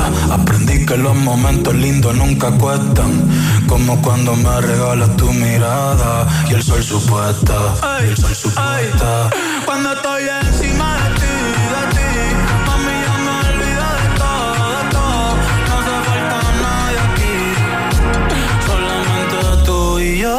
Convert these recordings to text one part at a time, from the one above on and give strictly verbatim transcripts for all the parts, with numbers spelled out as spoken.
puesta. Aprendí que los momentos lindos nunca cuestan, como cuando me regalas tu mirada y el sol supuesta, y el sol supuesta. Cuando estoy encima de ti, de ti, mami, ya me olvido de todo, de todo. No hace falta nadie aquí, solamente tú y yo.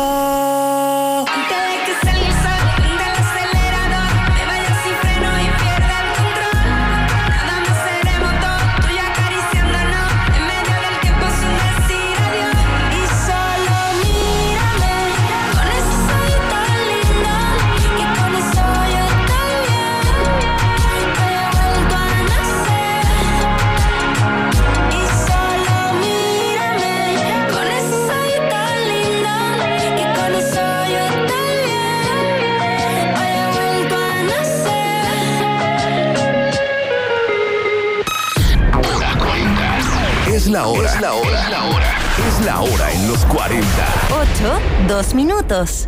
Es la hora. Es la hora. Es la hora. Es la hora en los cuarenta. ocho, dos minutos.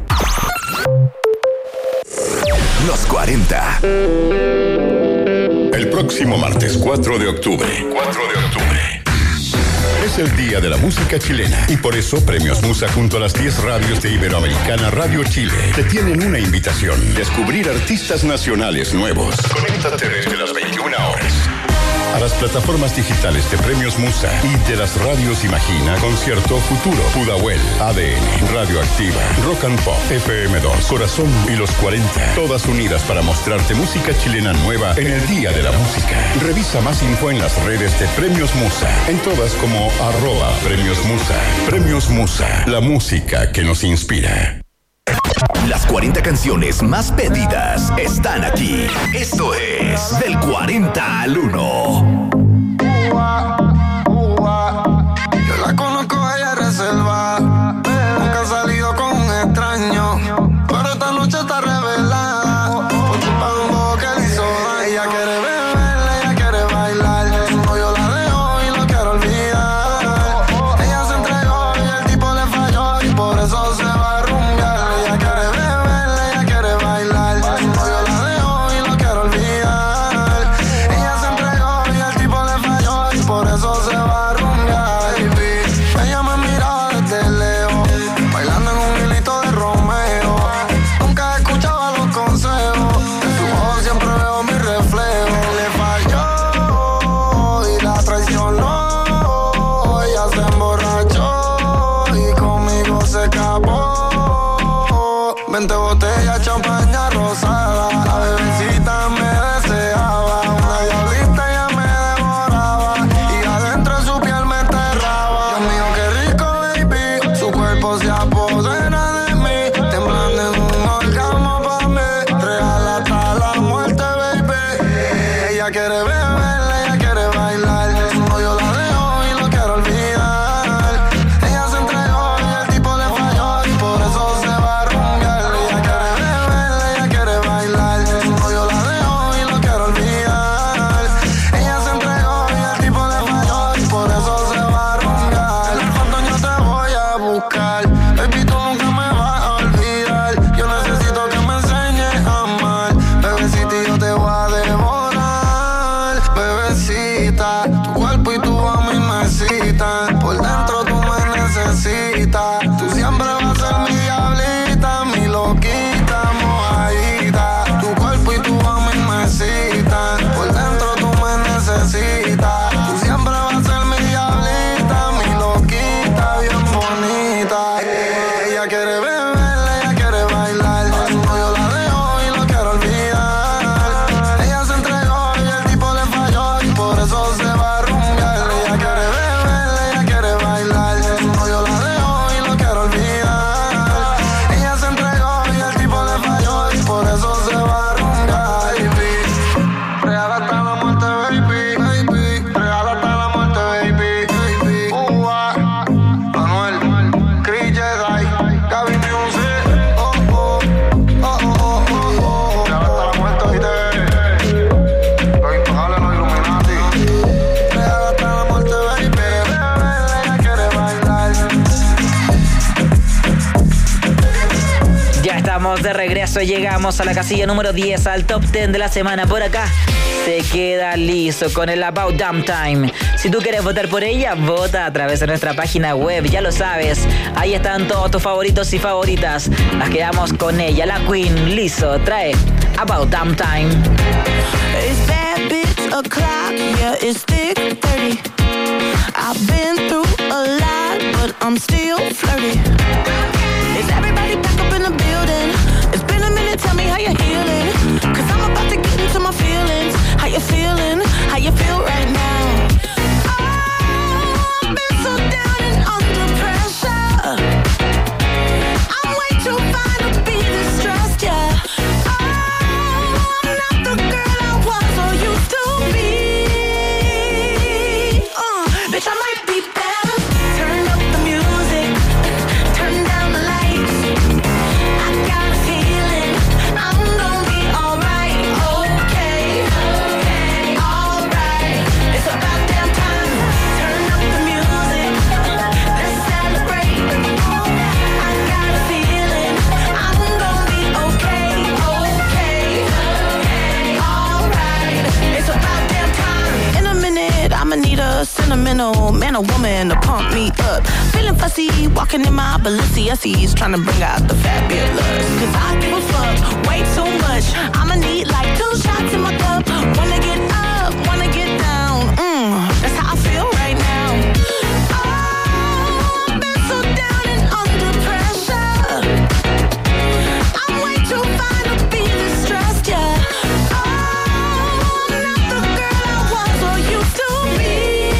Los cuarenta. El próximo martes cuatro de octubre. cuatro de octubre. Es el Día de la Música Chilena y por eso Premios Musa junto a las diez radios de Iberoamericana Radio Chile te tienen una invitación: descubrir artistas nacionales nuevos. Conéctate desde las veintiuna horas a las plataformas digitales de Premios Musa y de las radios Imagina, Concierto, Futuro, Pudahuel, A D N, Radioactiva, Rock and Pop, F M dos, Corazón y Los cuarenta. Todas unidas para mostrarte música chilena nueva en el Día de la Música. Revisa más info en las redes de Premios Musa, en todas como arroba Premios Musa. Premios Musa, la música que nos inspira. Las cuarenta canciones más pedidas están aquí. Esto es Del cuarenta al uno. Yo la conozco, ella es reservada. Nunca ha salido con un extraño, pero esta noche está revelada. Por culpa de un bobo que le hizo daño. Ella quiere beber, ella quiere bailar. No, yo la dejo y no quiero olvidar. Ella se entregó y el tipo le falló y por eso se va a rumbear. Ella quiere beber, ella quiere bailar. No, yo la dejo y no quiero olvidar. Ella se entregó y el estamos de regreso. Llegamos a la casilla número diez, al top diez de la semana. Por acá se queda liso con el About Damn Time. Si tú quieres votar por ella, vota a través de nuestra página web. Ya lo sabes, ahí están todos tus favoritos y favoritas. Las quedamos con ella, la Queen. Liso trae About Damn Time. It's bad bitch o'clock, yeah, it's thick thirty. I've been through a lot, but I'm still flirty. Is everybody back up in the building? It's been a minute, tell me how you're healing. Cause I'm about to get into my feelings. How you feeling? How you feel right now? Oh, I've been so down and under pressure. I'm way too fine to be distressed, yeah. Oh, I'm not the girl I was or used to be. Uh, bitch, I might be better. Turn up the music, turn down the lights. I got a feeling I'm gonna be alright, okay, okay, alright. It's about damn time. Turn up the music, let's celebrate. I got a feeling I'm gonna be okay, okay, okay, alright. It's about damn time. In a minute, I'ma need a sentimental man or woman to pump me up. Feeling fussy, walking in my Balenciennes, trying to bring out the fabulous. Cause I give a fuck way too much. I'ma need like two shots in my cup. Wanna get up, wanna get down. Mm, that's how I feel right now. Oh, I've been so down and under pressure. I'm way too fine to be distressed, yeah. Oh, I'm not the girl I was or used to be.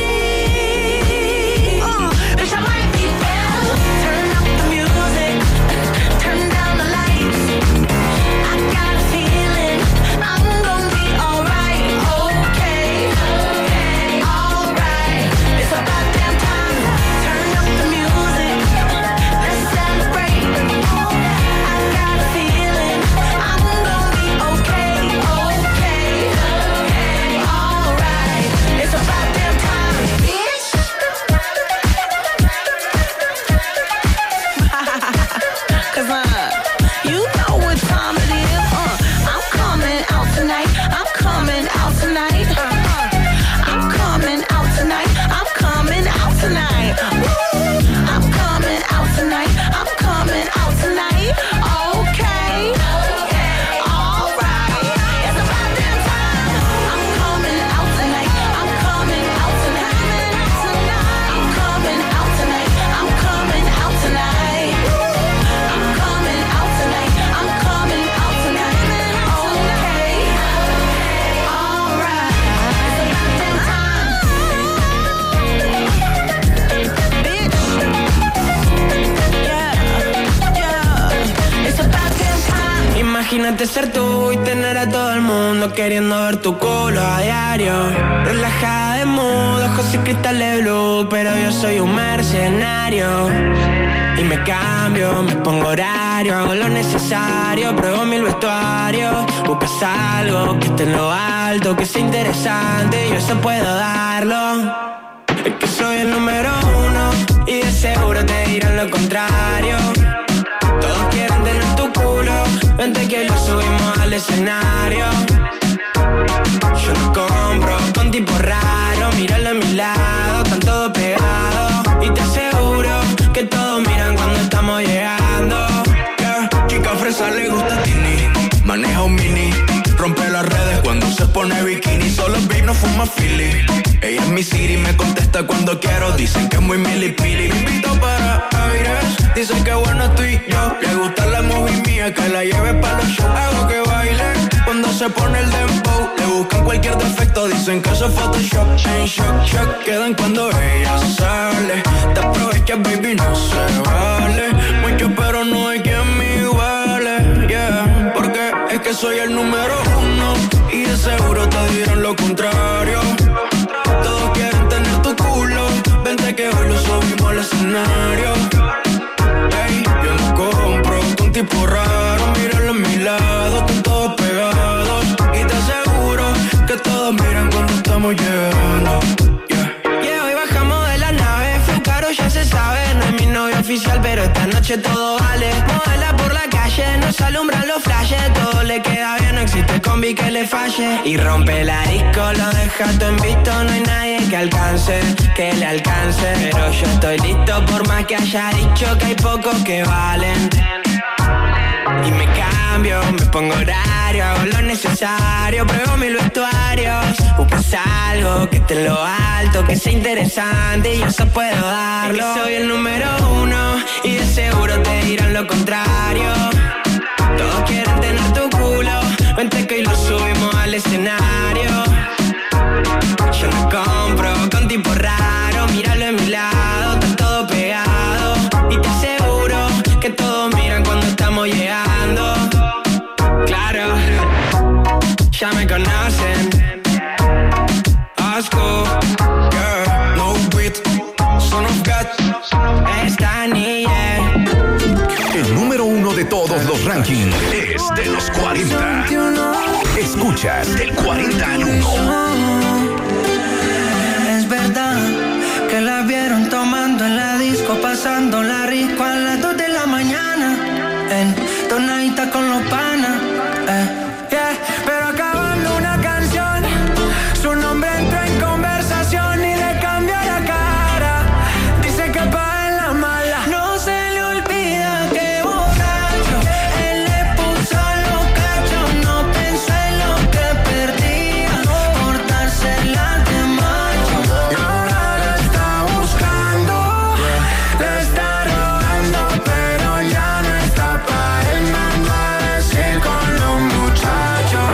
Uh, bitch, I might be better. Turn up the music, turn down the lights. I got a feeling I'm gonna be alright, okay, okay, alright. It's about damn time. Turn up the music, let's celebrate. I got a feeling I'm gonna be okay, okay, okay, alright. It's about damn time, bitch. Cause uh, you know what time it is. Uh, I'm coming out tonight. I'm coming out tonight. Uh, I'm coming out tonight. I'm coming out tonight. Woo! I'm coming out tonight. I'm coming out tonight. Okay. Alright. It's about damn time. I'm coming out tonight. I'm coming out tonight. I'm coming out tonight. I'm coming out tonight. I'm coming out tonight. I'm coming out tonight. Okay. Alright. It's about damn time. Bitch. Yeah. Yeah. It's about damn time. Imagínate ser tú y tener a todo el mundo queriendo ver tu culo a diario. Relajada de mood, ojos y cristales blue, pero yo soy un mercenario. Y me cambio, me pongo horario, hago lo necesario, pruebo mil vestuarios. Buscas algo que esté en lo alto, que sea interesante, yo eso puedo darlo. Es que soy el número uno y de seguro te dirán lo contrario. Todos quieren tener tu culo, vente que lo subimos al escenario. Yo no compro con tipo raro, míralo a mi lado, están todos pegados. Y te aseguro que todos miran cuando estamos llegando. Yeah. Chica fresa le gusta Tini, maneja un mini, rompe las redes cuando se pone bikini. Solo el babe no fuma Philly. Ella es mi city, me contesta cuando quiero. Dicen que es muy milipili. Me invito para aires, dicen que bueno estoy yo. Le gusta la movie mía, que la lleve pa' los shows. Hago que baile cuando se pone el dembow. Le buscan cualquier defecto, dicen que eso es Photoshop. En shock, shock, quedan cuando ella sale. Te aprovechas, baby, no se vale. Mucho pero no hay quien me iguale, yeah. Porque es que soy el número uno y de seguro te dirán lo contrario. Todos quieren tener tu culo, vente que hoy lo subimos al escenario. Ey, yo no compro con tipo raro, míralo a mi lado, están todos pegados. Y te aseguro que todos miran cuando estamos llegando. Yeah, yeah, hoy bajamos de la nave, fue caro, ya se sabe, no es mi novio oficial, pero esta noche todo vale. Modela por la calle, nos alumbran los flashes. Todo le queda bien, no existe combi que le falle. Y rompe la disco, lo deja todo en visto. No hay nadie que alcance, que le alcance. Pero yo estoy listo por más que haya dicho que hay pocos que valen. Y me cambio, me pongo horario, hago lo necesario, pruebo mil vestuarios. Buscas algo que esté en lo alto, que sea interesante y yo eso puedo darlo. Es que soy el número uno y de seguro te dirán lo contrario. Todos quieren tener tu culo, vente que hoy lo subimos al escenario. Yo no compro con tipo raro, míralo en mi lado, está todo pegado. Y te aseguro que todos miran cuando estamos llegando. Claro, ya me conocen. Osco, girl, no beat, son of God, esta niña. El número uno de todos los rankings es de los cuarenta. Escuchas del cuarenta al uno. Es verdad que la vieron tomando en la disco, pasándola rico a las dos de la mañana, en tonadita con los panas, eh, yeah. Pero acabando una canción, su nombre entró en conversación y le cambió la cara. Dice que pa' en la mala no se le olvida que borracho él le puso los cachos, no pensó en lo que perdía por dársela de macho. Y ahora la está buscando, le está robando, pero ya no está pa' él, mando a decir con los muchachos.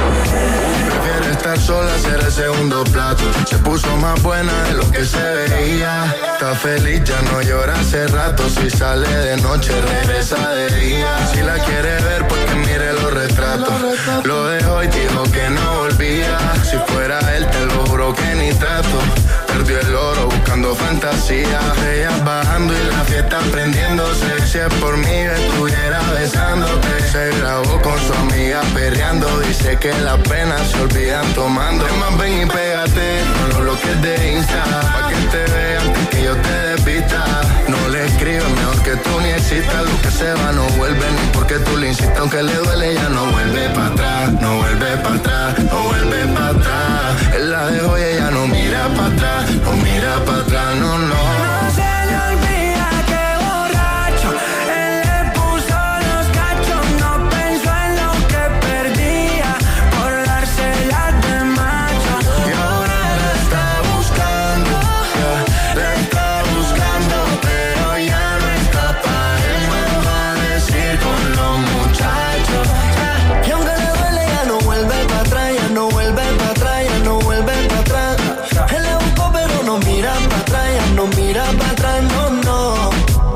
Prefiere estar sola, hacer el segundo plato. Se puso más buena de lo que se veía. Está feliz, ya no llora hace rato. Si sale de noche, regresa de día. Si la quiere ver, pues que mire los retratos. Lo dejó y dijo que no volvía. Si fuera él, te lo juro que ni trato. Perdió el oro buscando fantasía. Ella bajando y la fiesta prendiéndose. Si es por mí, estuviera besándote. Se grabó con su amiga perreando. Dice que las penas se olvidan tomando. Es más, ven y pégate con los bloques de Insta, pa' que te vea antes que yo te despista. No le escribas, mejor que tú ni existas. Lo que se va no vuelve, ni porque tú le insistas. Aunque le duele, ya no vuelve para atrás. No vuelve para atrás, no vuelve para atrás. Él la dejó y ella no mira para atrás. No mira para atrás, no, no. No se le olvida que borracho él le puso los cachos, no pensó en lo que perdía por dársela de macho. Y ahora la está buscando, yeah, la está buscando, pero ya no está pa' él, me va a decir con los muchachos. Y aunque le duele, ya no vuelve para atrás, ya no vuelve para atrás, ya no vuelve para atrás. Él le buscó, pero no mira para atrás, ya no mira para atrás, no, no.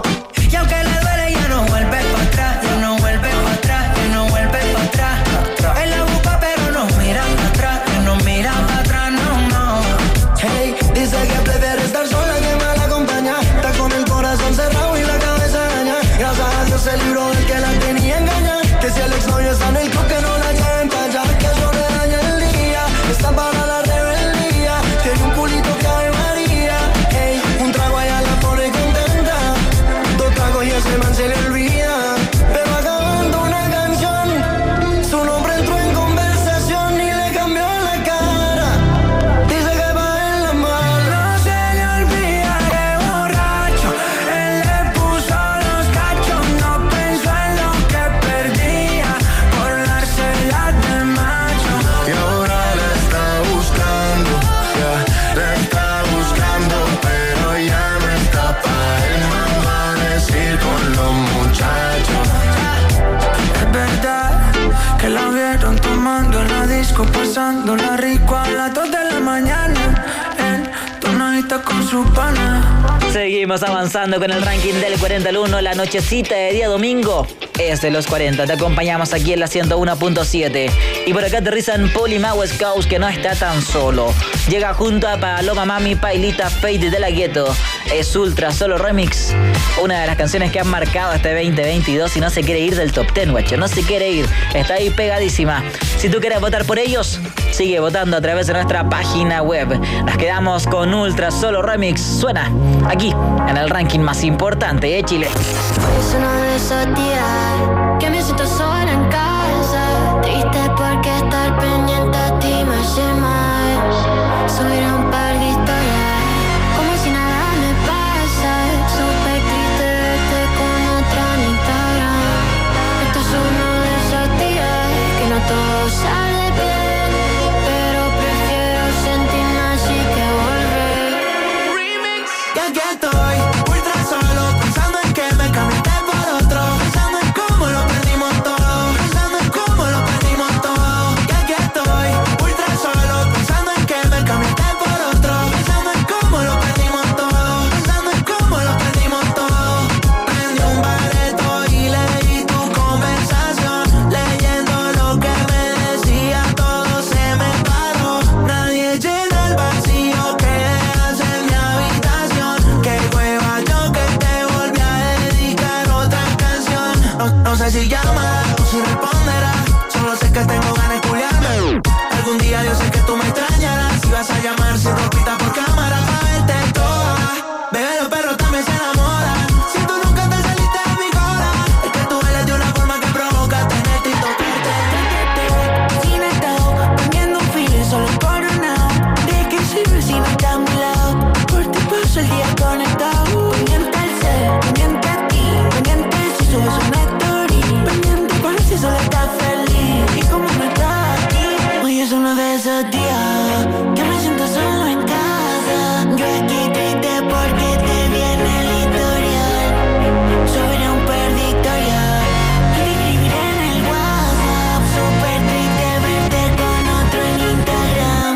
Y aunque le duele, ya no vuelve para atrás, ya no vuelve para atrás, ya no vuelve para atrás. Él la busca, pero no mira para atrás, ya no mira para atrás, no, no. Hey, dice que prefiere estar sola que mal acompañada. Está con el corazón cerrado y la cabeza dañada. Gracias a Dios se libró del que la tenía engañada. Que si el exnovio está en el club, que no la lleven para allá. Que eso le daña el día, está para la rebeldía. Tiene un culito que Ave María. Hey, un trago allá la pone contenta. Dos tragos y ese man se le olvida. Pero acabando una canción, su nombre entró en conversación y le cambió la cara. Dice que va en la mala. No se le olvida que borracho él le puso los cachos, no pensó en lo que perdía por dársela de macho. Y ahora la está buscando, yeah, la está buscando, pero ya no está pa' él, me va a decir con los muchachos. Es verdad que la vieron tomando en la disco, pasándola rico a las dos de la mañana, en tonadita con su pana. Seguimos avanzando con el ranking del cuarenta al uno. La nochecita de día domingo es de los cuarenta. Te acompañamos aquí en la ciento uno punto siete. Y por acá aterrizan Polima West Coast, que no está tan solo. Llega junto a Paloma Mami, Pailita, Fade de la Gueto. Es Ultra Solo Remix. Una de las canciones que han marcado este veinte veintidós y no se quiere ir del top diez, guacho. No se quiere ir. Está ahí pegadísima. Si tú quieres votar por ellos, sigue votando a través de nuestra página web. Nos quedamos con Ultra Solo Remix. Suena aquí aquí, en el ranking más importante de Chile. Es uno de esos días que me siento sola en casa, triste porque estar pendiente a ti me hace mal. Subir un par de historias como si nada me pasa. Súper triste verte con otra en Instagram. Esto es uno de esos días que no todo sale bien, pero prefiero sentirme así que volver. Remix. Ya que estoy ultra solo, pensando en que me cambiaste por otro, pensando en cómo lo perdimos todo, pensando en cómo lo perdimos todo. Ya que estoy ultra solo, pensando en que me cambiaste por otro, pensando en cómo lo perdimos todo, pensando en cómo lo perdimos todo. Prendí un bareto y leí tu conversación, leyendo lo que me decía, todo se me paró. Nadie llena el vacío que dejas en mi habitación. Qué hueva yo que te volví a dedicar otra canción. No, no sé si llamará o si responderá, solo sé que tengo ganas de culiarme. Algún día yo sé que tú me extrañarás, si vas a llamar sin ropita por cámara pa' verte toda. Bebé, los perros también se enamoran, si tú nunca te saliste de mi cola, es que tú eres de una forma que provoca tenerte y tocarte. Sin estado, poniendo un feeling solo coronado. ¿De qué sirve si no está a mi lado? Por ti paso el día conectado. Pendiente al ser, pendiente a ti, pendiente si subes una story, pendiente por si solo estás feliz y como no estás aquí. Hoy es uno de esos días que me siento solo en casa. Yo aquí triste porque te viene el historial. Subiré un par de historias y te escribiré en el WhatsApp. Súper triste verte con otro en Instagram.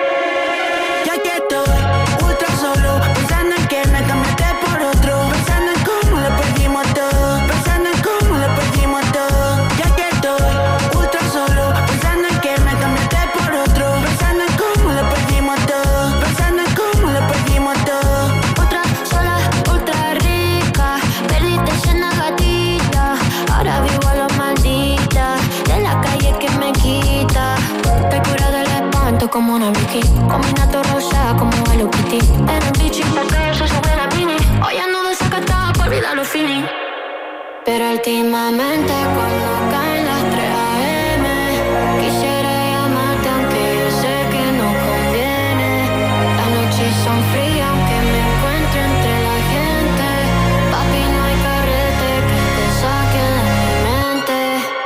Ya que estoy ultra solo, pensando en que me cambiaste por otro, pensando en cómo lo perdimos todo, pensando en cómo lo perdimos todo. Ya que estoy ultra solo, pensando en que me cambiaste por otro, pensando en cómo lo perdimos todo, pensando en cómo lo perdimos todo. Otra sola, ultra rica, perdiste siendo gatita. Ahora vivo a lo maldita, de la calle que me quita. Te cura del espanto como una Vicky, combinato rosa como Hello Kitty. En un bichi, porque eso se buena mini. Hoy ando desacatada por olvidar los feeling. Pero últimamente cuando caen las tres a eme, quisiera llamarte aunque yo sé que no conviene. Las noches son frías aunque me encuentre entre la gente. Papi, no hay carrete que te saque de mi mente.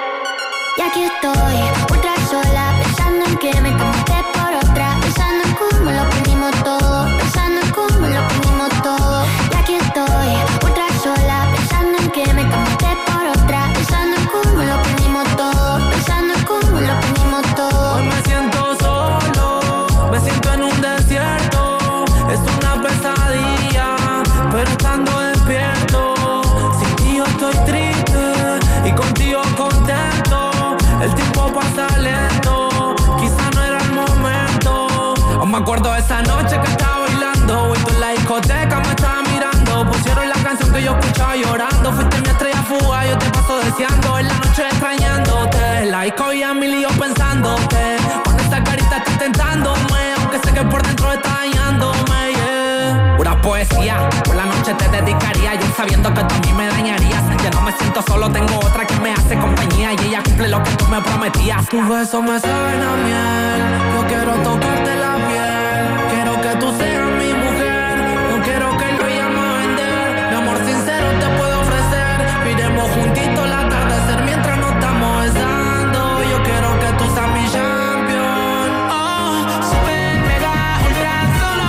Y aquí estoy, ultra sola, pensando en que me cambiaste por otra, pensando en cómo lo perdimos todo, pensando en cómo lo perdimos todo. Y aquí estoy, ultra sola, pensando en que me cambiaste por otra, pensando en cómo lo perdimos todo, pensando en cómo lo perdimos todo. Hoy me siento solo, me siento en un desierto, es una pesadilla, pero estando despierto. Sin ti yo estoy triste y contigo contento. El tiempo pasa lento, quizá no era el momento. Aún me acuerdo de esa noche que estaba bailando, y tú en la discoteca me estabas mirando. Pusieron la canción que yo escuchaba llorando. Fuiste mi estrella fuga, yo te paso deseando. En la noche extrañándote, la disco y a mil y yo pensándote. Con esa carita estoy tentándome, aunque sé que por dentro está dañándome, yeah. Pura poesía, por la noche te dedicaría, yo sabiendo que tú a mí me dañarías. Ya no me siento solo, tengo otra que me hace compañía, y ella cumple lo que tú me prometías. Tus besos me saben a miel, yo quiero tocarte la piel. Quiero que tú seas mi mujer, no quiero que lo vayamos a vender. Mi amor sincero te puedo ofrecer, miremos juntitos el atardecer mientras nos estamos besando. Yo quiero que tú seas mi champion. Oh, super mega ultra solo,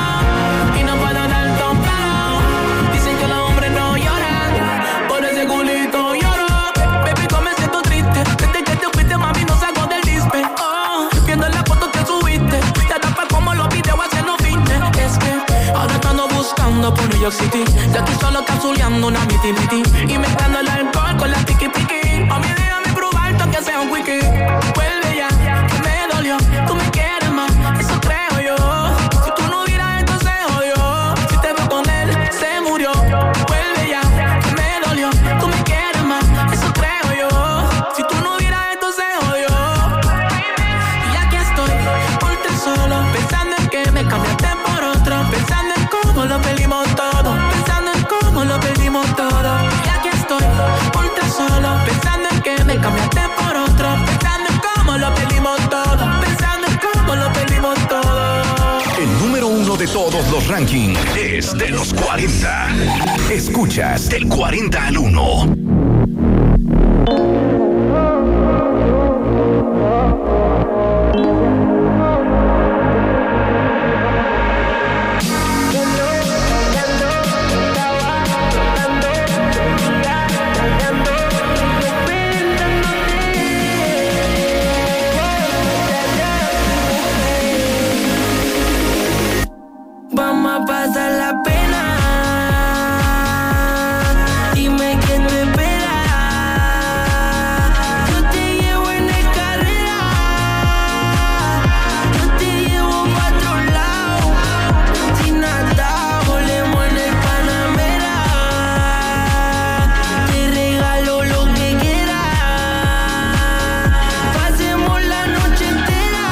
y no puedo dar tompado. Dicen que los hombres no lloran, por ese culito lloro. Baby, tú me siento triste, desde que te fuiste mami no salgo del dispe. Oh, viendo las fotos que subiste, te tapas como los videos haciendo fitness. Es que ahora estando buscando por New York City, ya aquí solo capsuleando una miti miti, y mezclando el alcohol con la tiki tiki. Mami, déjame probarte aunque sea un quickie. Vuelve ya, que me dolió, tú me quieres más, eso creo yo. Si tú no hubieras entonces yo, si te veo con él, se murió. Vuelve ya, que me dolió, tú me quieres más, eso creo yo. Si tú no hubieras entonces yo. Y aquí estoy, ultra solo, pensando en que me cambiaste por otro, pensando en cómo lo perdimos todo, pensando de los cuarenta. Escuchas del cuarenta al uno. Vamos a pasar la pena. Dime que tú esperas. Yo te llevo en el carrera. Yo te llevo pa' otro lado. Sin nada, volemos en el Panamera. Te regalo lo que quieras. Pasemos la noche entera.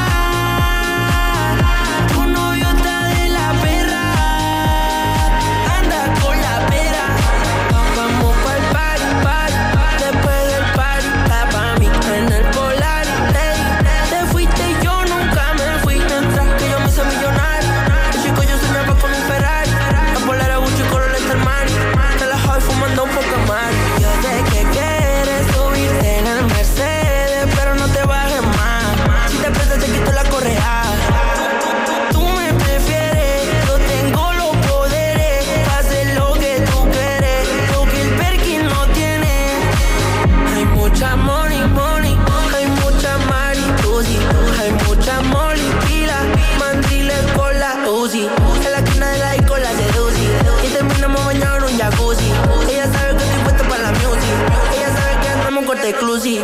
Tu novio está de la perra. Anda con la pera. Vamos pa'l party, party. Después del party, está pa' mí en el Polar. Ey, te fuiste y yo nunca me fui. Mientras que yo me hice millonario. De chico yo soñaba con un Ferrari. La Polar a Gucci con el Armani. Te la joy fumando un poco más. Yo sé que quieres subirte en el Mercedes, pero no te bajes más. Si te prestas te quito la correa. Tú me prefieres, yo tengo los poderes. Hacer lo que tú quieres, lo que el Perkin no tiene. Hay mucha money, money, hay mucha mariposa, hay mucha molly, pila, mandiles con la Uzi. En la esquina de la disco la seducí y terminamos bañados en un jacuzzi. Ella sabe que estoy puesto para la music, ella sabe que andamos con corte exclusive.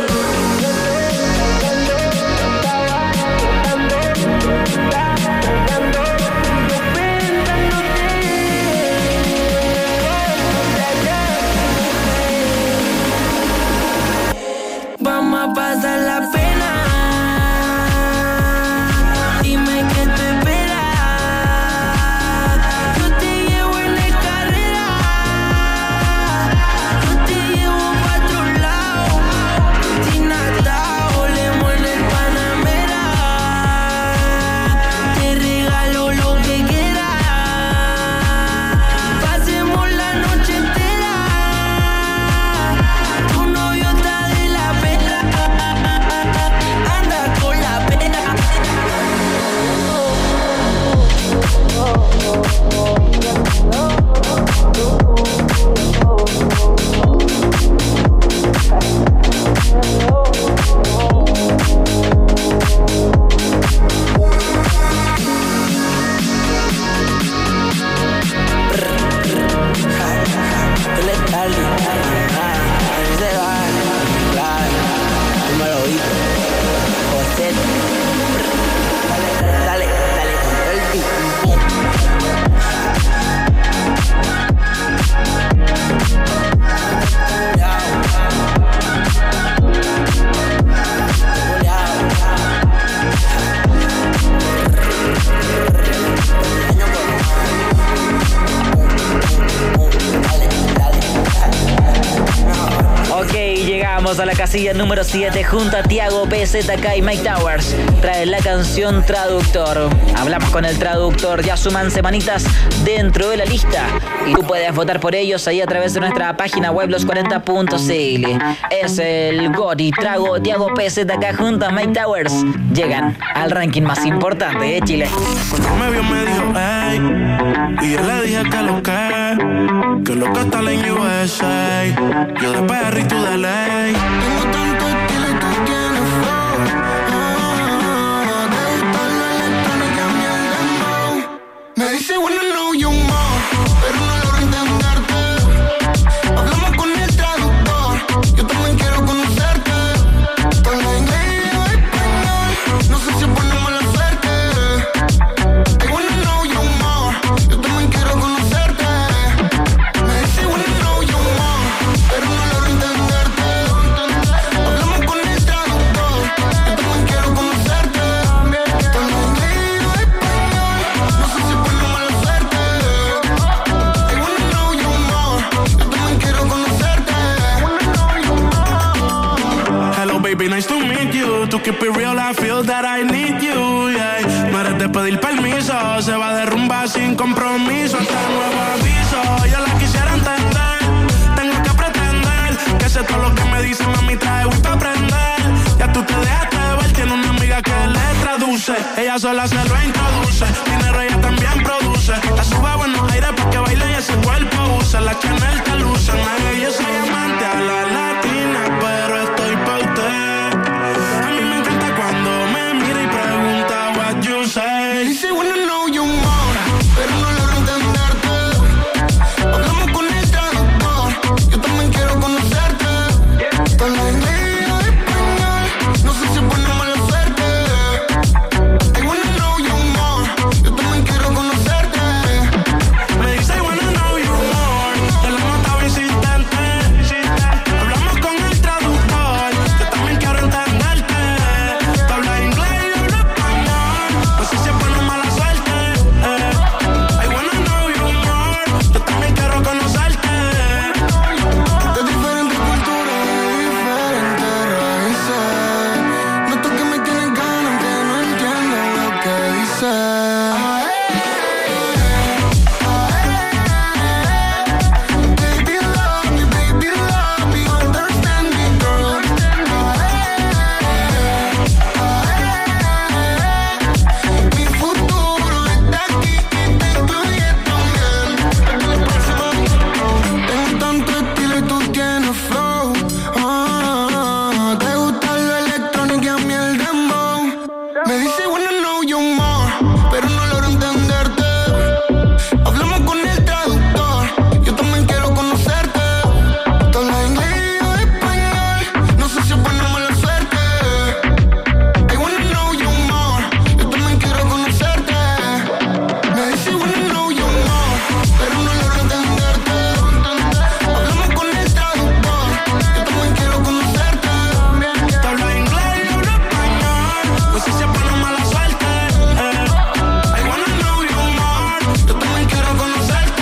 Vamos a pasar la pena. Dime que tú esperas. Yo te llevo en el carrera. Yo te llevo pa' otro lado. Sin nada, volemos en el Panamera. Te regalo lo que quieras. Pasemos la noche entera. Tu novio está de la pena. Anda con la pena. Él es Charlie. Ah, ahí se va. Claro. Tú me lo oíste. José. Dale, dale, con el beat. Ok, llegamos a la casilla número siete junto a Tiago P Z K y Mike Towers. Trae la canción Traductor. Hablamos con el traductor, ya suman semanitas dentro de la lista. Y tú puedes votar por ellos ahí a través de nuestra página web los cuarenta punto c l. Es el Goti Trago Tiago P Z K junto a Mike Towers. Llegan al ranking más importante de Chile. Cuando me vio me dijo, ey, y yo le dije que lo que, que lo que está en U S A. Yo de perro y tú de ley. Tengo tanto estilo y tú tienes flow. Ah, te gusta la electrónica, mi el dembow. Me dice, wanna know you more, pero no logro entenderte. Hablamos con el traductor, yo también quiero conocerte. Todo en inglés y español, no sé si es buena o mala suerte. I wanna know you more, yo también quiero conocerte. Me dice, wanna know you more, pero no logro entenderte. Hablamos con el traductor, yo también quiero conocerte. Todo en inglés y español, no sé si es buena o mala suerte. I wanna know you more, yo también quiero conocerte. Hello baby, nice to meet you. To keep it real, I feel that I need you, yeah. No eres de pedir permiso, se va a derrumbar sin compromiso. Esta nueva Ella sola se lo introduce. Dinero ella también produce. La sube a buenos aires pa' que baile y ese cuerpo usa. La Chanel te luce. Madre, yo soy amante a la latina, pero estoy pa' usted. A mí me encanta cuando me mira y pregunta what you say. Dice, wanna know you more, pero no logro entenderte. Hablamos con el traductor, yo también quiero conocerte. Te hablas inglés y español, no sé si es buena o mala suerte. I wanna know you more, yo también quiero conocerte. Me dice I wanna know you more, te lo notaba insistente. Hablamos con el traductor, yo también quiero entenderte. Te hablas inglés y yo hablo español, no sé si es buena o mala suerte. I wanna know you more, yo también quiero conocerte. De diferentes culturas, de diferentes raíces. Noto que me tienes ganas, aunque no entiendo lo que dices. Baby, love me, baby, love me, understand me, girl. Mi futuro está aquí y te incluye también. Tengo tanto estilo y tú tienes flow. Ah, te gusta lo electrónico y a mí el dembow. Me dice wanna know you more, pero no logro entenderte. Hablamos con el traductor, yo también quiero conocerte. Te hablas inglés y yo español, no sé si es buena o mala suerte. I wanna know you more, yo también quiero conocerte. Me dice wanna know you more, pero no logro entenderte. Hablamos con el traductor, yo también quiero conocerte. Te hablo inglés y yo hablo español, no sé si es buena o mala suerte. I wanna know you more, yo también quiero conocerte.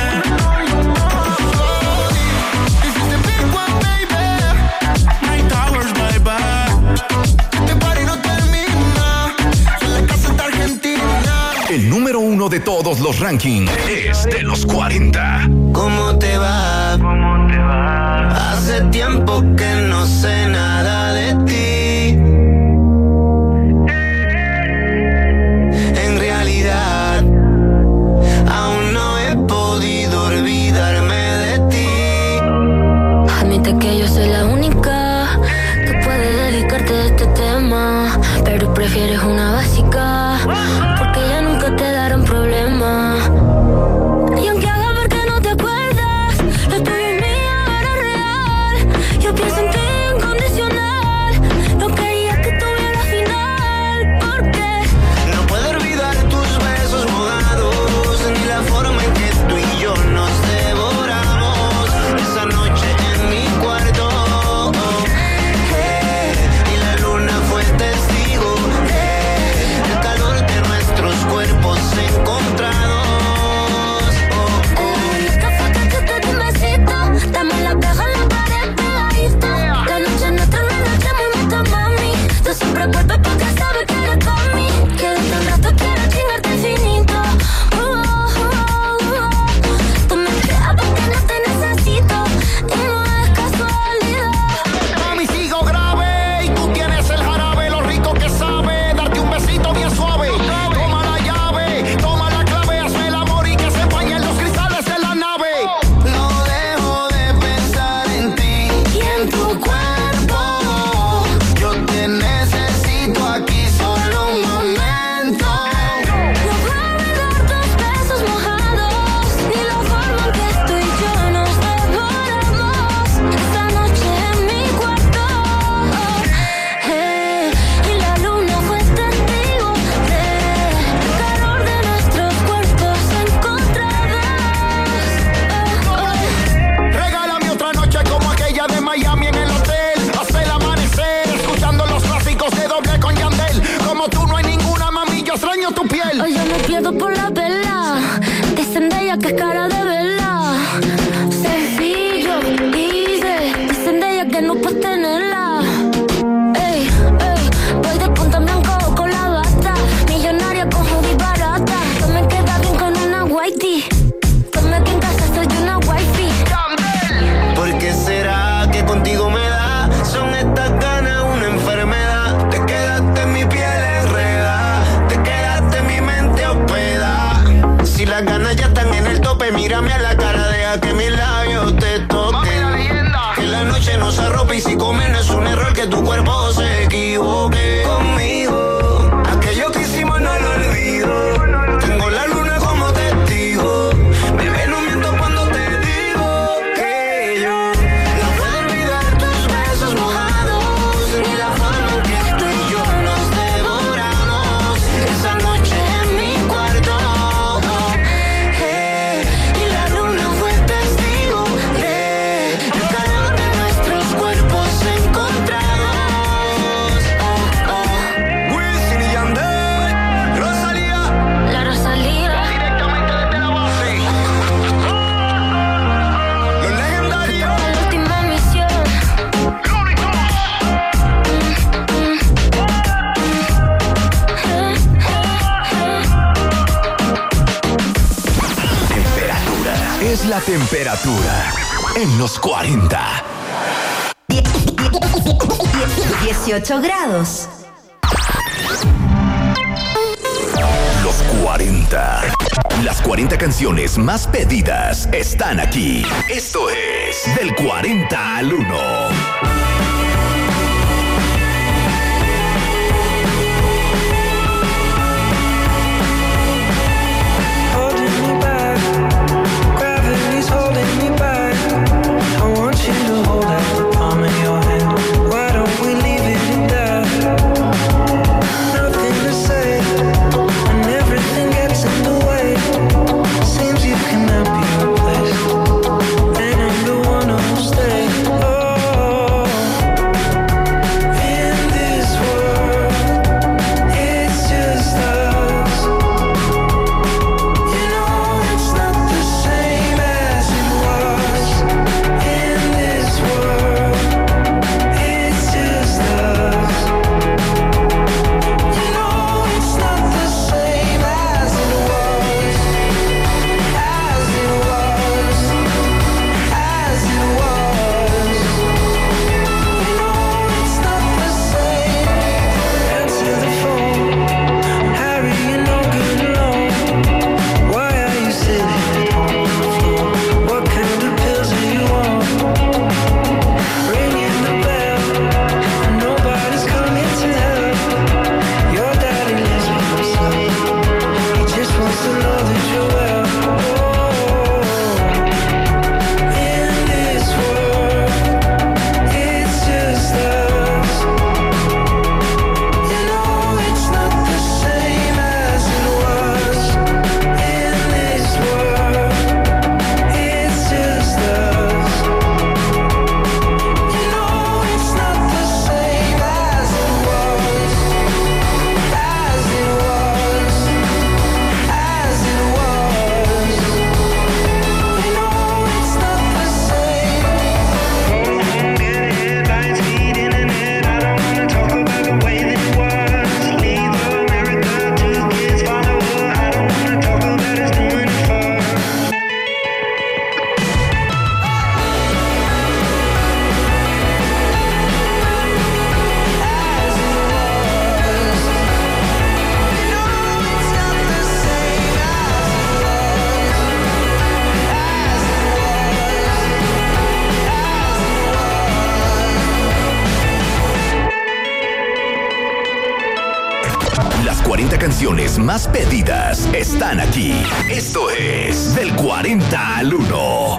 This is the big one, baby. Night Towers, baby. Este party no termina, en la casa de Argentina. El número uno de todos los rankings es de los cuarenta. ¿Cómo te va? Hace tiempo que no sé nada de ti. En realidad, aún no he podido olvidarme de ti. Admite que yo soy la única que puede dedicarte a este tema, pero prefieres una básica porque ya nunca te darán problema. Y aunque haga ver que no te acuerdas, lo tuyo y mío era real. Yo pienso en ti incondicional, no quería que tuviera final, porque No puedo olvidar tus besos mojados, ni la forma en que tú y yo nos devoramos. Esa noche en mi cuarto, Deja que mis labios te toquen. Que la noche no se arrope y si comen es un error que tu cuerpo se equivoque. Conmigo, aquello que hicimos no lo olvido. Tengo la luna como testigo. Bebé, no miento cuando te digo que yo no puedo olvidar tus besos mojados, ni la forma en que tú y yo nos devoramos esa noche en mi cuarto. Eh, y la luna fue testigo de el calor de nuestros cuerpos encontrados. Oh, oh. Wisin y Yandel, Rosalía, La Rosalía. directamente desde la base. Los legendarios. La última misión. Temperatura. Es la temperatura en los cuarenta. dieciocho grados. Los cuarenta. Las cuarenta canciones más pedidas están aquí. Esto es Del cuarenta al uno. Holding me back, gravity's holding me back. I want you to hold out the palm of your hand. Why don't we leave it at that? Nothing to say, and everything gets in the way. Seems you cannot be replaced, and I'm the one who'll stay. Oh, in this world, it's just us. You know it's not the same as it was. In this world, it's just us. You know it's not the same as it was. As it was. As it was. You know it's not the same. Answer the phone, Harry, you're no good alone. Why are you sitting at home on the floor? What kind of pills are you on? Ringing the bell, and nobody's coming to help. Your daddy lives with himself. He just wants to know that you're well. Oh, in this world, it's just us. You know it's not the same as it was. In this world, it's just us. You know it's not the same as it was. As it was. As it was. You know it's not the same. Headlines feed internet. I don't wanna talk about the way that it was. Leave America, two kids follow her. I don't wanna talk about us doing it first. As it was. You know it's not the same as it was. As it was. Las cuarenta canciones más pedidas están aquí. Esto es Del cuarenta al uno.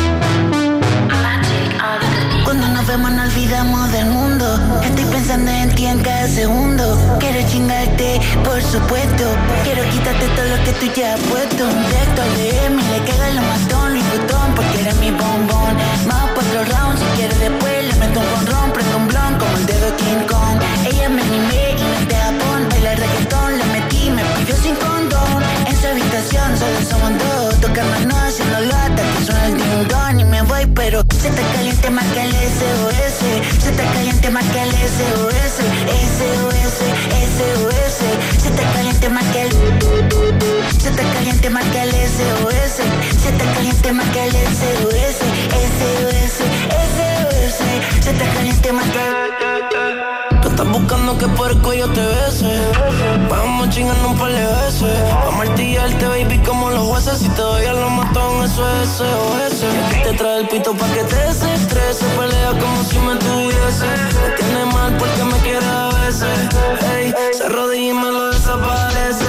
Cuando nos vemos no olvidamos del mundo. Estoy pensando en ti en cada segundo. Quiero chingarte, por supuesto. Quiero quitarte todo lo que tú ya has puesto. Un texto de mí, le caga el matón, Luis Butón, porque eres mi bombón. Más cuatro rounds, si quieres después le meto un ronrón, prendo un blon como el dedo King Kong. Ella me animé y no te Japón, baila reggaetón, la metí, me pidió sin condón. En su habitación solo somos dos, tocándonos, haciéndolo hasta que suena el ding dong. Y me voy, pero se está caliente más que el S O S. Se está caliente más que el S O S. S O S, S O S. Se está caliente más que el. Se está caliente más que el S O S. Se está caliente más que el S O S. S O S, S O S. Se está caliente más que el. Tú estás buscando que por el cuello te bese. Vamos chingando un par de veces. Vamos a martillarte, baby, como los jueces. Si te doy a los matón, eso es S O S. tira el pito pa' que te desestrese. Pelea como si me tuviese. Me tiene mal porque me quiere a veces. Ey, se arrodilla y me lo desaparece.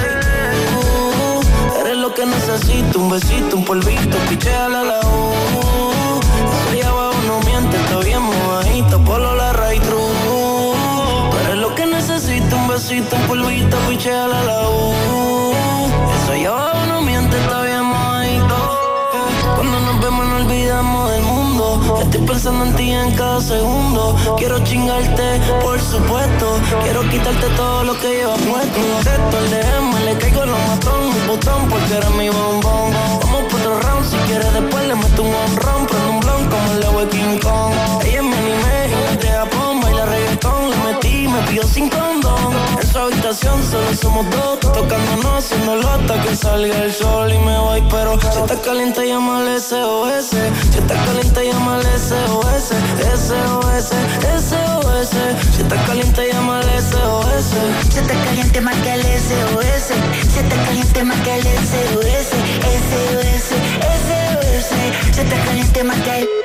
Uh, eres lo que necesito, un besito, un polvito, picheale a la U. Eso allá abajo no miente, está bien mojadito, polo la raíz true. Tú eres lo que necesito, un besito, un polvito, picheale a la U. Eso allá abajo no miente, está bien mojadito. Cuando nos vemos no olvidamos del mundo. Estoy pensando en ti en cada segundo. Quiero chingarte, por supuesto. Quiero quitarte todo lo que llevas puesto. Contesto el D M, le caigo los matón, un botón porque eres mi bombón. Vamos por otro round, si quieres después le meto un honrón. Prendo un blon como el agua de King Kong. Ella es mi anime, y de Japón, baila reggaetón. Le metí, me pidió sin condón. En su habitación solo somos dos, tocándonos, haciéndolo hasta que salga el sol y me voy. Pero si estás caliente, llámale S O S. Si estás caliente, llámale S O S. S O S, S O S. Si estás caliente, llámale S O S. Si estás caliente, marca el S O S. Si estás caliente, marca el S O S. S O S, S O S. Si estás caliente, marca el...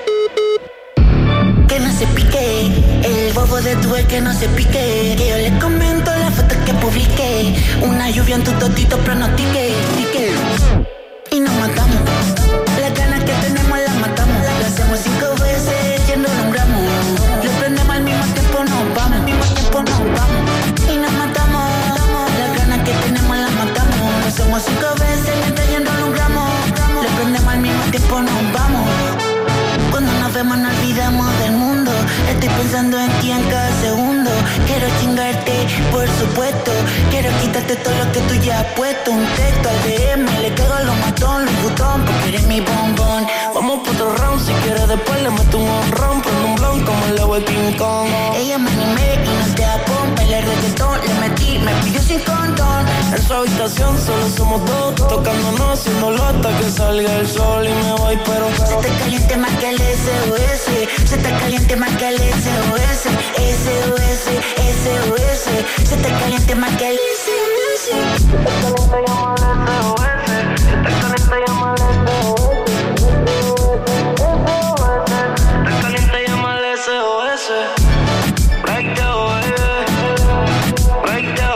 Que no se pique, el bobo de tu ex que no se pique. Que yo le comento las fotos que publiqué. Una lluvia en tu totito pronostique. Pique. Y nos matamos. Las ganas que tenemos las matamos. Lo hacemos cinco veces yendo un gramo. Lo prendemos al mismo tiempo, nos vamos. Al mismo tiempo nos vamos. Y nos matamos. Las ganas que tenemos las matamos. Lo hacemos cinco veces mientras yendo un gramo. Lo prendemos al mismo tiempo, nos vamos. Cuando nos vemos no olvidamos del mundo. Estoy pensando en ti en cada segundo. Quiero chingarte, por supuesto. Quiero quitarte todo lo que tú ya has puesto. Un texto al D M, le caigo a los matón, los botón, porque eres mi bombón. Vamos por otro round, si quieres después le meto un honrón. Prendo un blon como el agua de King Kong. Ella me animé y no te apón. Baila reggaetón, le metí, me pidió sin condón. En su habitación solo somos dos, tocándonos, haciéndolo hasta que salga el sol y me voy. Pero si estás caliente, marca el S O S. Si estás caliente, marca el S O S. S O S, S O S. Si estás caliente, marca el S O S. Si estás caliente, llama al S O S. Si estás caliente, llama al S O S. si estás caliente, llama al S O S. Break the baby, break the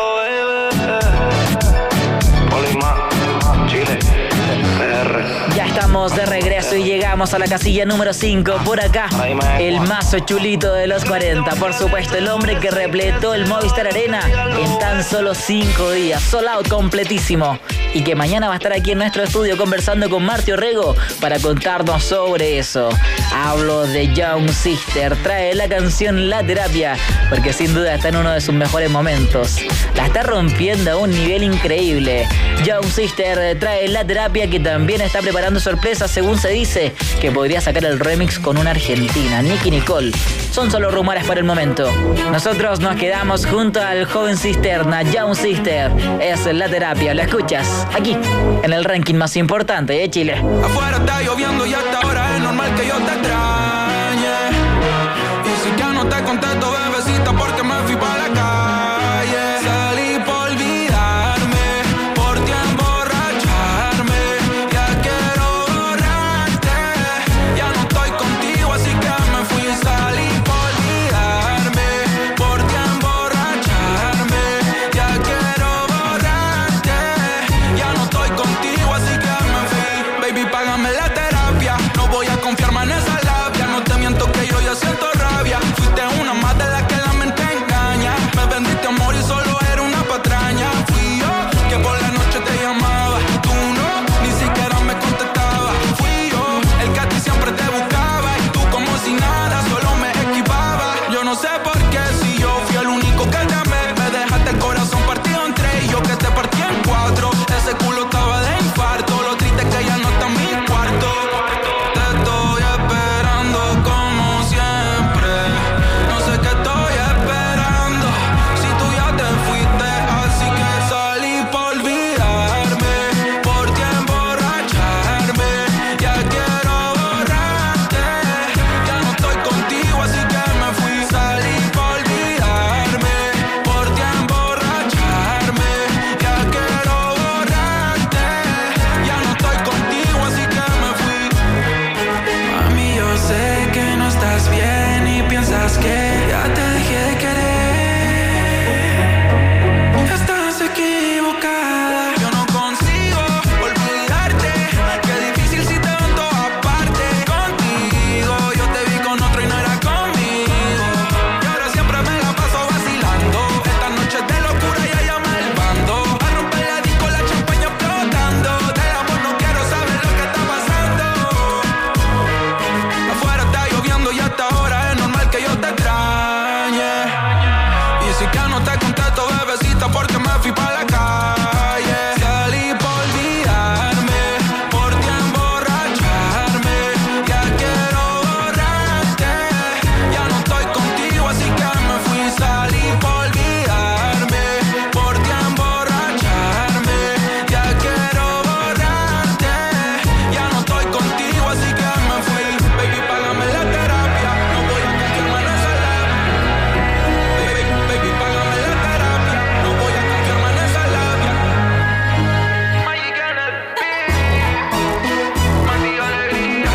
baby. Polima, Chile, P R. Ya estamos de regreso y llegamos a la casilla número cinco. Por acá, el mazo chulito de los cuarenta. Por supuesto, el hombre que repletó el Movistar Arena en tan solo cinco días. Sold out completísimo. Y que mañana va a estar aquí en nuestro estudio conversando con Marty Orrego para contarnos sobre eso. Hablo de Young Sister. Trae la canción La Terapia, porque sin duda está en uno de sus mejores momentos. La está rompiendo a un nivel increíble. Young Sister trae La Terapia, que también está preparando sorpresas, según se dice, que podría sacar el remix con una argentina, Nicki Nicole. Son solo rumores por el momento. Nosotros nos quedamos junto al joven cisterna, Young Sister. Es La Terapia, ¿lo escuchas? Aquí, en el ranking más importante de Chile. Afuera está lloviendo y hasta ahora es normal que yo te extrañe. Y si ya no te contesto, bebecita, porque me fui para la calle. Salí por olvidarme, por ti emborracharme. Ya quiero borrarte, ya no estoy contigo, así que me fui. Salí por olvidarme, por ti emborracharme. Ya quiero borrarte, ya no estoy contigo, así que me fui. Baby, págame la terapia. sé que no estás bien y piensas que ya te dejé de querer. Estás equivocada. Yo no consigo olvidarte. Qué difícil si te veo en todas partes. Contigo yo te vi con otro y no era conmigo. Y ahora siempre me la paso vacilando. Esta noche es de locura y allá me el bando. A romper la disco, la champaña explotando. Del amor no quiero saber lo que está pasando. Afuera está lloviendo y hasta ahora es normal que yo te extrañe. Y si que no te contesto, bebecita, porque me fui pa' la calle. Salí por olvidarme, por ti emborracharme. Ya quiero borrarte. Ya no estoy contigo, así que me fui. Salí por olvidarme, por ti emborracharme. Ya quiero borrarte. Ya no estoy contigo, así que me fui. Baby, págame la terapia. No voy a confiarme en esa labia. Baby, baby, págame la terapia. No voy a confiarme en esa labia. Magic en el beat. Magic alegría.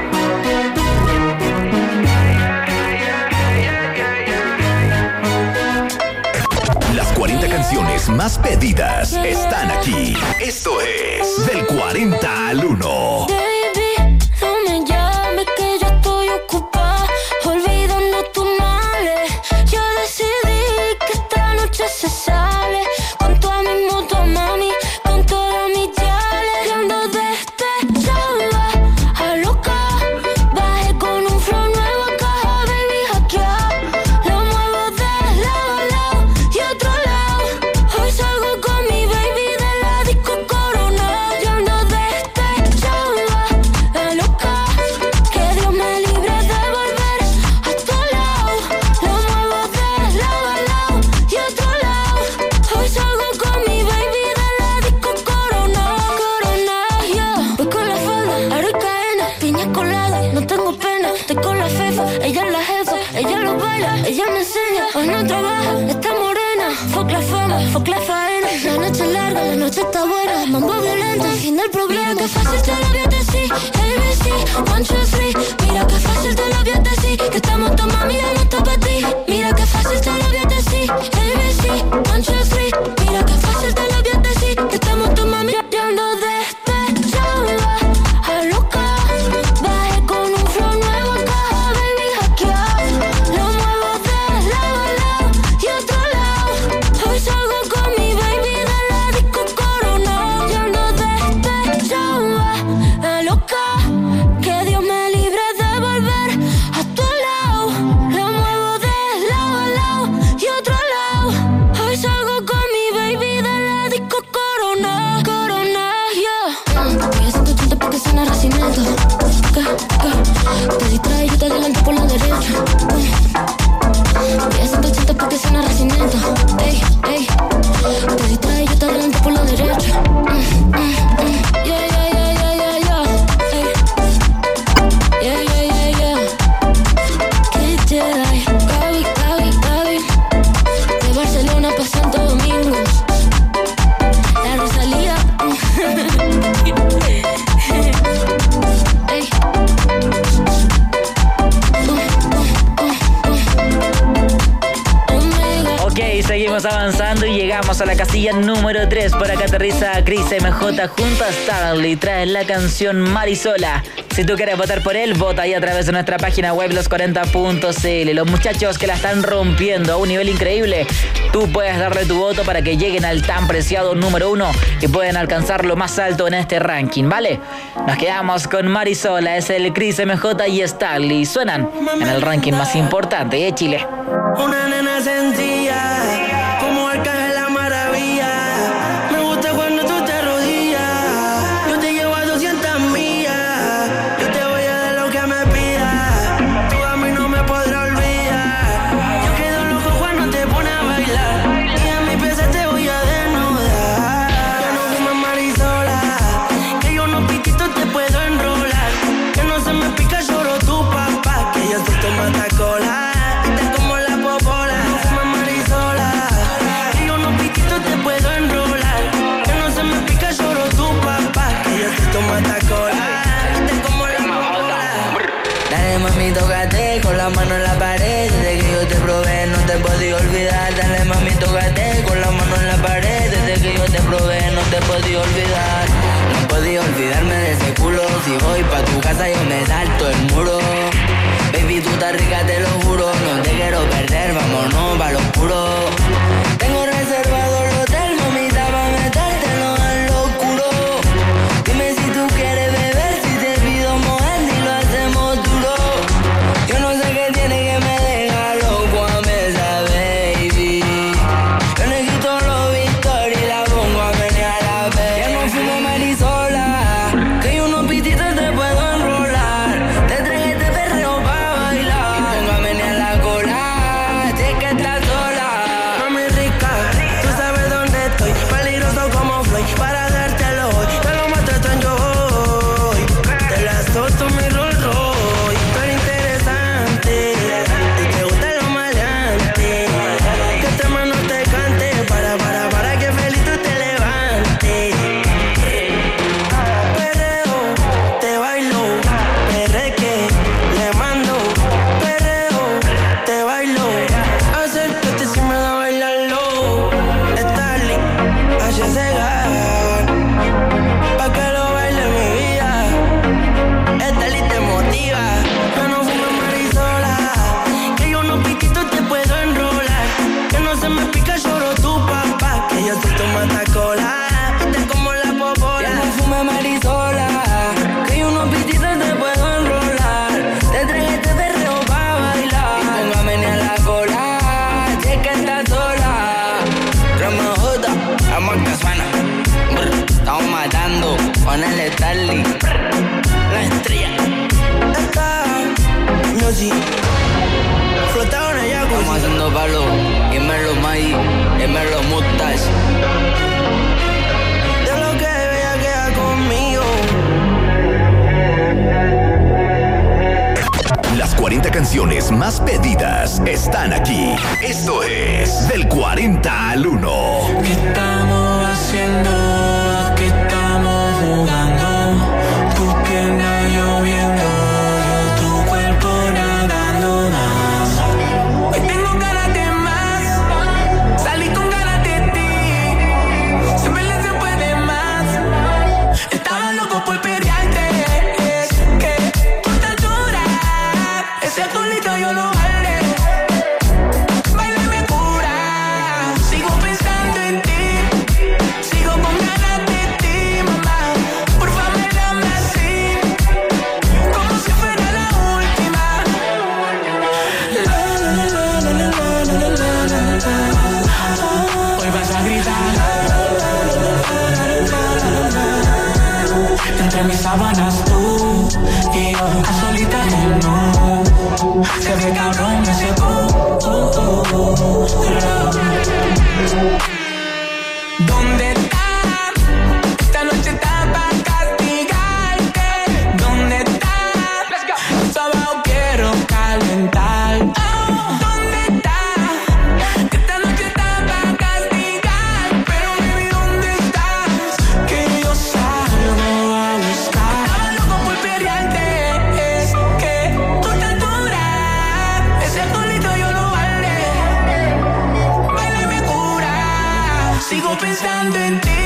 Las cuarenta canciones más pedidas están aquí. Esto es Del cuarenta al uno. Baby, no me llames que yo estoy ocupada, olvidando tus males. Yo decidí que esta noche se sale con toda mi moto, mami, con todas mis yales. Y ando despechada, a loca. Bajé con un flow nuevo a caja, baby, hackeado. Lo muevo de lado a lado y otro lado. Hoy salgo con mi baby de la disco Corona. Yo ando despechada, a loca. Que Dios me libre de volver a tu lado. Lo muevo de lado a lado y otro lado. Hoy salgo con mi baby de la disco Corona. Corona, yeah. Voy con la falda, aro y cadena, piña colada, no tengo pena. Estoy con la fefa, ella es la jefa, ella lo baila, ella me enseña. Hoy no trabaja, está morena. Fuck la fama, fuck la faena. La noche es larga, la noche está buena. Mambo violento, el fin del problema. Mira que fácil te lo voy a decir. A B C, one, two, three. Mira que fácil te lo voy a decir. Que estamos tomando, mira, no está para ti. Mira que fácil te lo voy a decir. A B C, one, two, three. Mira que fácil te lo voy a decir. Que estamos tomando, mira, yo ando despechada, a loca. Bajé con un flow nuevo a caja, baby, hackeado. Lo muevo de lado a lado y otro lado. Hoy salgo con mi baby de la disco Corona. Yo ando despechada, a loca. Que Dios me libre de volver a tu lado. Lo muevo de lado a lado y otro lado. Hoy salgo con mi baby de la disco Corona. Corona, yeah. Voy a ciento ochenta porque suena racimiento. Que, que, te distrae, yo te adelanto por la derecha. Voy a ciento ochenta porque suena racimiento. Ey, ey. Te distrae, yo te adelanto por la derecha. Mm, mm, mm. Yeah, yeah, yeah, yeah, yeah, yeah. Ey. Yeah, yeah, yeah, yeah. Kid Jedi, Gaby, Gaby, Gaby. De Barcelona pa' Santo Domingo. La Rosalía. Ey. Ok, seguimos avanzando y llegamos a la casilla número tres. Por acá aterriza Chris M J junto a Starly. Trae la canción Marisola. Si tú quieres votar por él, vota ahí a través de nuestra página web los cuarenta punto c l. Los muchachos que la están rompiendo a un nivel increíble. Tú puedes darle tu voto para que lleguen al tan preciado número uno y pueden alcanzar lo más alto en este ranking, ¿vale? Nos quedamos con Marisola, es el Chris M J y Starly. Suenan en el ranking más importante de Chile. Una nena sencilla, como Arcángel la maravilla. Me gusta cuando tú te arrodillas. Yo te llevo a doscientas millas. Yo te voy a dar lo que me pidas. Tú a mí no me podrás olvidar. Yo quedo loco cuando te pones a bailar. Y a mi pieza te voy a desnudar. Ya no fumas marisola, que yo no piquito te puedo enrolar. Que no se me pica, lloro tu papá. Que yo te tomo esta cola. Dale mami, tócate con la mano en la pared. Desde que yo te probé no te podía olvidar. Dale mami, tócate con la mano en la pared. Desde que yo te probé no te podía olvidar. No podía olvidarme de ese culo. Si voy pa' tu casa yo me salto el muro. Baby, tú estás rica, te lo juro. No te quiero perder, vámonos pa' lo oscuro. Tengo reservado el hotel, mamita, pa' metértelo en lo oscuro. Dime si tú quieres beber, si te pido mojar y lo hacemos duro. Yo no sé qué tiene que me deja loco a mesa, baby. Yo necesito los Victoria y la pongo a menear la vez. Ya no fumo marisola, que yo unos pititos te puedo enrolar. Te traje este perreo pa' bailar y pongo a menear la cola. Si es que estás sola. Mami rica, tú sabes dónde estoy. Peligroso como Floyd, para dártelo hoy. Te lo mato esto en yo hoy. Te la solto mi Rolls Royce. Tú eres interesante y te gusta lo maleante. Que este mano te cante. Para, para, para que feliz tú te levantes. Perreo, te bailo. Perreque, le mando. Perreo, te bailo. Acércate si me da bailarlo. Starling, H C G, pa' que lo baile mi vida. Starling te motiva. Yo no fumo marisola, que yo unos piquitos te puedo enrolar. Que no se me pica, lloro tu papá. Que yo soy tu matacola, te como la popola. Ya no fume marisola, que yo unos pititos te puedo enrolar. Te traje este perreo pa' bailar y pongo a menear la cola. Si es que estás sola. Rama J, la marca suena. Brr, estamos matando con el Starling. La estrella. Está, Music, flotado en el Estamos jacuzzi. haciendo palo, y me lo Maggi, y me lo Mustache. De lo que ella queda conmigo. Las cuarenta canciones más pedidas están aquí. Esto es Del cuarenta al uno. ¿Qué estamos haciendo? ¿A qué estamos jugando? Tu pierna lloviendo, yo tu cuerpo nadando más. Hoy tengo ganas de más, salí con ganas de ti. Se me le se puede más. Estaba loco por pelearte. Es que tu estatura, ese culito yo lo vale. Baila y me cura. Sigo pensando en ti. Sigo con ganas de ti, mamá. Por favor, dame así, como si fuera la última. La, la, la, la, la, la, la, la, la. Hoy vas a gritar. Entre mis sábanas tú y yo, a solita y no. Se ve cabrón ese uh, uh, uh, uh. ¿Dónde está? Esta noche está pa' castigarte. ¿Dónde está? Sábado quiero calentar. Oh, ¿dónde está? Esta noche está pa' castigar. Pero baby, ¿dónde estás? Que yo salgo a buscar. Estaba loco por pelearte. Es que tu estatura, ese culito yo lo vale. Baila y me cura. Sigo pensando en ti.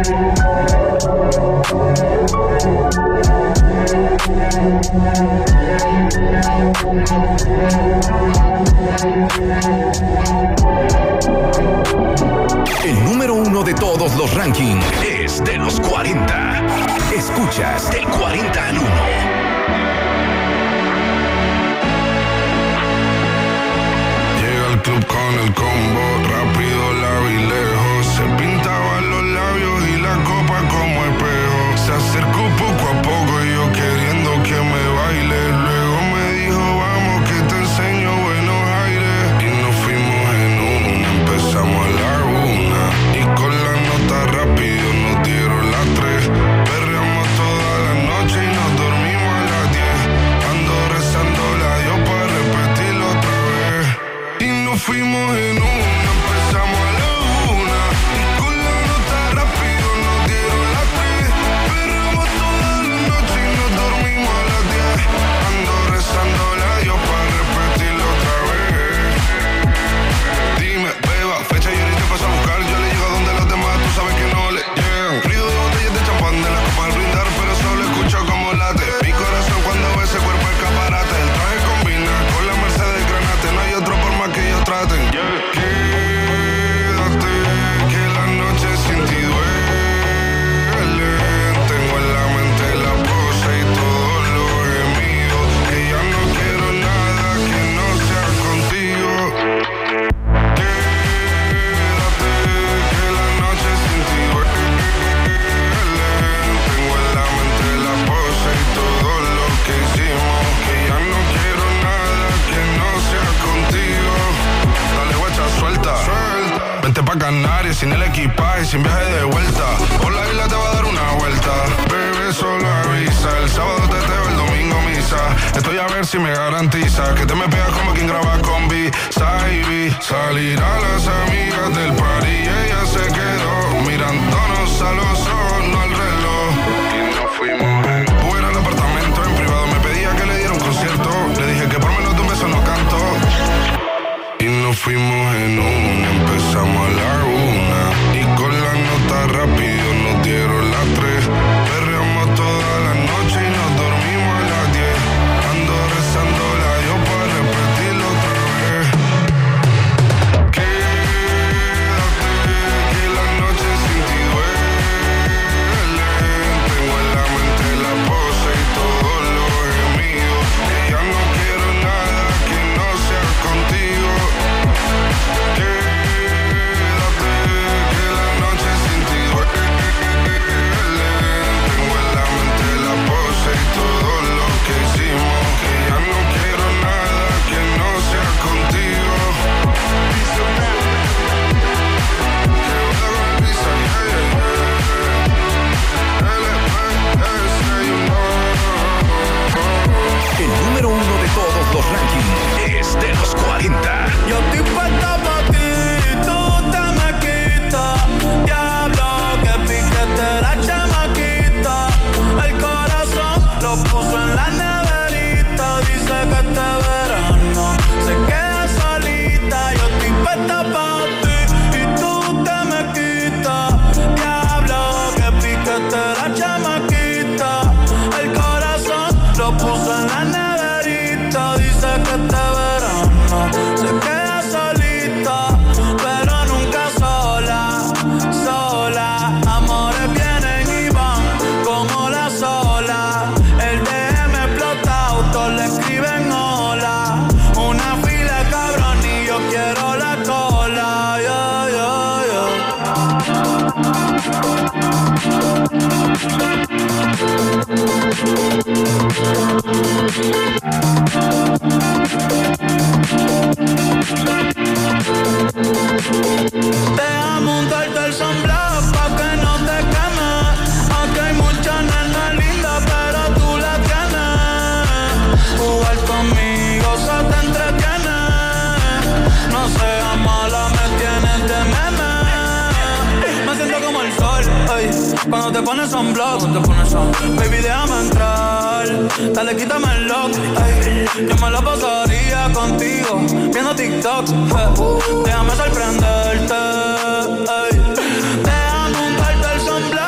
El número uno de todos los rankings es de los cuarenta. Escuchas del cuarenta al uno. Llega al club con el combo, rápido, largo y lejos. Se pintaban los labios y la copa como espejo. Se acercó poco a poco y yo queriendo que me baile. Luego me dijo, vamos que te enseño buenos aires. Y nos fuimos en una, empezamos a la una. Y con la nota rápido nos dieron las tres. Perreamos toda la noche y nos dormimos a las diez. Ando rezando la Dios para repetirlo otra vez. Y nos fuimos en una, empezamos a la una. Y con la nota rápido nos dieron las tres. Perreamos toda la noche y nos dormimos a las diez. Ando rezando la Dios para repetirlo otra vez. Dime, beba, fecha y ahorita paso a buscar. Yo le llego donde los demás, tú sabes que no le llegan. Ruido de botellas de champán de la copa al brindar, pero solo escucho como late mi corazón cuando ve ese cuerpo escaparate. El traje combina con la Mercedes Granate. No hay otro por más que ellos traten. Quédate, que la noche sin ti duele. Tengo en la mente la pose y todos los gemidos. Que ya no quiero nada que no sea contigo. Quédate, que la noche sin ti duele. Tengo en la mente la pose y todo lo que hicimos. Que ya no quiero nada que no sea contigo. Dale guacha, suelta. Vente pa' Canarias sin el equipaje, sin viaje de vuelta. Por la isla te va a dar una vuelta. Bebé, solo avisa. El sábado teteo, el domingo misa. Estoy a ver si me garantiza que te me pegas como quien graba con B-Side. Salir a las amigas del party y ella se quedó mirándonos a los ojos, no al reloj. Y nos fuimos en Uber al apartamento en privado. Me pedía que le diera un concierto. Le dije que por menos de un beso no canto. Y nos fuimos en una, empezamos a la una. Y con la nota rápido nos dieron las tres. Perreamos toda la noche y nos dormimos a las diez. Ando rezando la Dios para repetirlo otra vez. Quédate, que la noche sin ti duele. Tengo en la mente la pose y todos los gemidos. Que ya no quiero nada que no sea contigo. Quédate, que la noche sin ti duele. Tengo en la mente la pose y todo lo que hicimos. Que ya no quiero nada que no sea contigo. Que onda con el visa, yeah, yeah, yeah. L P S, you know. El número uno de todos los rankings es de los cuarenta. Yo estoy puesta pa' ti, tú te me quitas. Diablo, que piquete la chamaquita. El corazón lo puso en la neverita. Dice que este verano se queda solita. Yo estoy puesta pa' ti y tú te me quitas. Diablo, que piquete la chamaquita. El corazón lo puso en la neverita. Dice que este verano se queda solita, pero nunca sola, sola. Amores vienen y van como la sola. El D M explotado, todos le escriben hola. Una fila cabrón y yo quiero la cola. Yeah, yeah, Deja montarte el sunblock pa' que no te quemes. Aquí hay muchas nenas lindas, pero tú la tienes. Jugar conmigo se te entretiene. No seas mala, me tienes de meme. Me siento como el sol, ey, cuando te pones sunblock. Baby, déjame entrar. Dale, quítame el lock, ey. Yo me la pasaría contigo viendo TikTok, eh. Déjame sorprenderte, ey. Déjame untarte el sunblock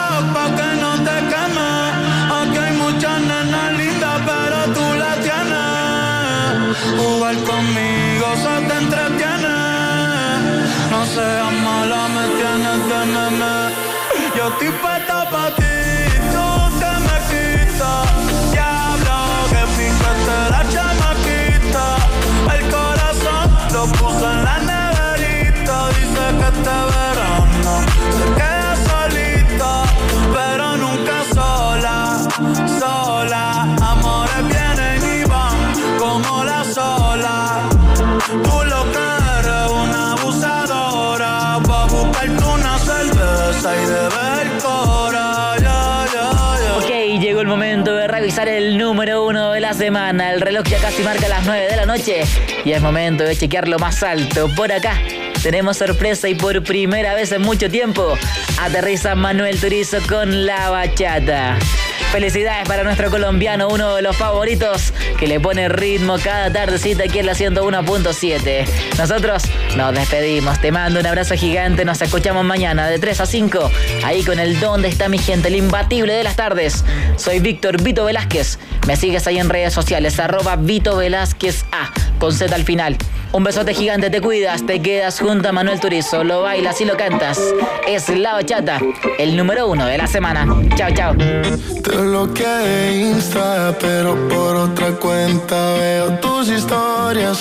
Jugar conmigo se te entretiene. No seas mala, me tienes de nene. Yo estoy puesta pa' ti, tú te me quitas. Diablo, que picaste la chamaquita. El corazón lo puso en la neverita. Dice que este verano se queda solita, pero nunca sola, sola. Amores vienen y van como las olas. Tú lo que eres una abusadora, pa' buscarte una cerveza y beber cora. Yeah, yeah, yeah. Ok, llegó el momento de revisar el número uno de la semana. El reloj ya casi marca las nueve de la noche y es momento de chequear lo más alto. Por acá tenemos sorpresa y por primera vez en mucho tiempo aterriza Manuel Turizo con La Bachata. Felicidades para nuestro colombiano, uno de los favoritos que le pone ritmo cada tardecita aquí en la ciento uno punto siete. Nosotros nos despedimos, te mando un abrazo gigante, nos escuchamos mañana de tres a cinco, ahí con el ¿Dónde está mi gente?, el imbatible de las tardes. Soy Víctor Vito Velázquez, me sigues ahí en redes sociales, arroba Vito Velázquez A, con Z al final. Un besote gigante, te cuidas, te quedas junto a Manuel Turizo, lo bailas y lo cantas. Es La Bachata, el número uno de la semana. Chao, chao. Te bloqueé de Insta, pero por otra cuenta veo tus historias.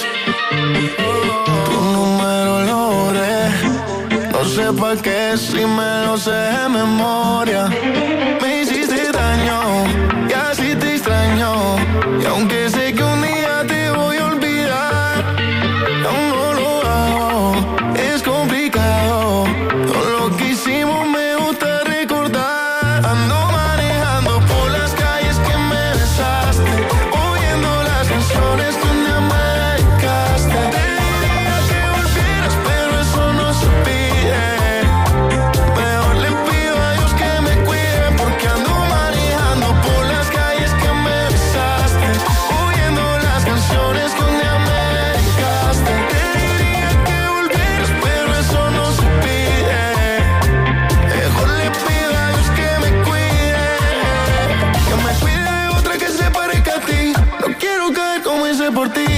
Tu número lo borré, no sé pa' qué si me lo sé de memoria. Me hiciste daño y así te extraño, y aunque sé que un día te voy a olvidar, aún no lo hago, es complicado. Todo lo que hicimos me gusta recordar. Ando manejando por las calles que me besaste, oyendo las canciones que un día me dedicaste. Te diría que volvieras, pero eso no se pide. Mejor le pido a Dios que me cuide, porque ando manejando por las calles que me besaste, oyendo las canciones que un día me dedicaste. Te diría que volvieras, pero eso no se pide. Mejor le pido a Dios que me cuide, que me cuide de otra que se parezca a ti. No quiero caer como hice por ti.